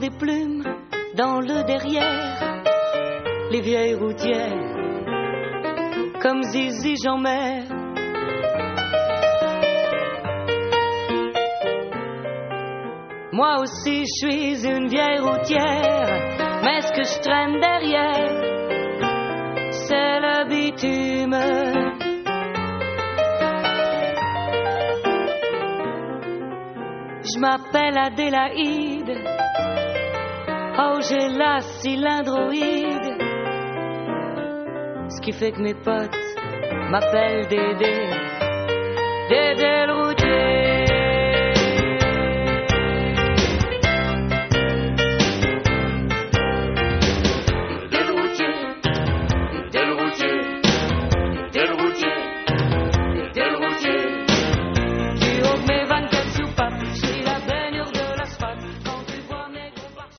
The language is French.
des plumes dans le derrière. Les vieilles routières, comme Zizi Jean-Mer. Moi aussi je suis une vieille routière, mais ce que je traîne derrière, c'est le bitume. Je m'appelle Adélaïde, oh j'ai la cylindroïde, ce qui fait que mes potes m'appellent Dédé, Dédé le routier.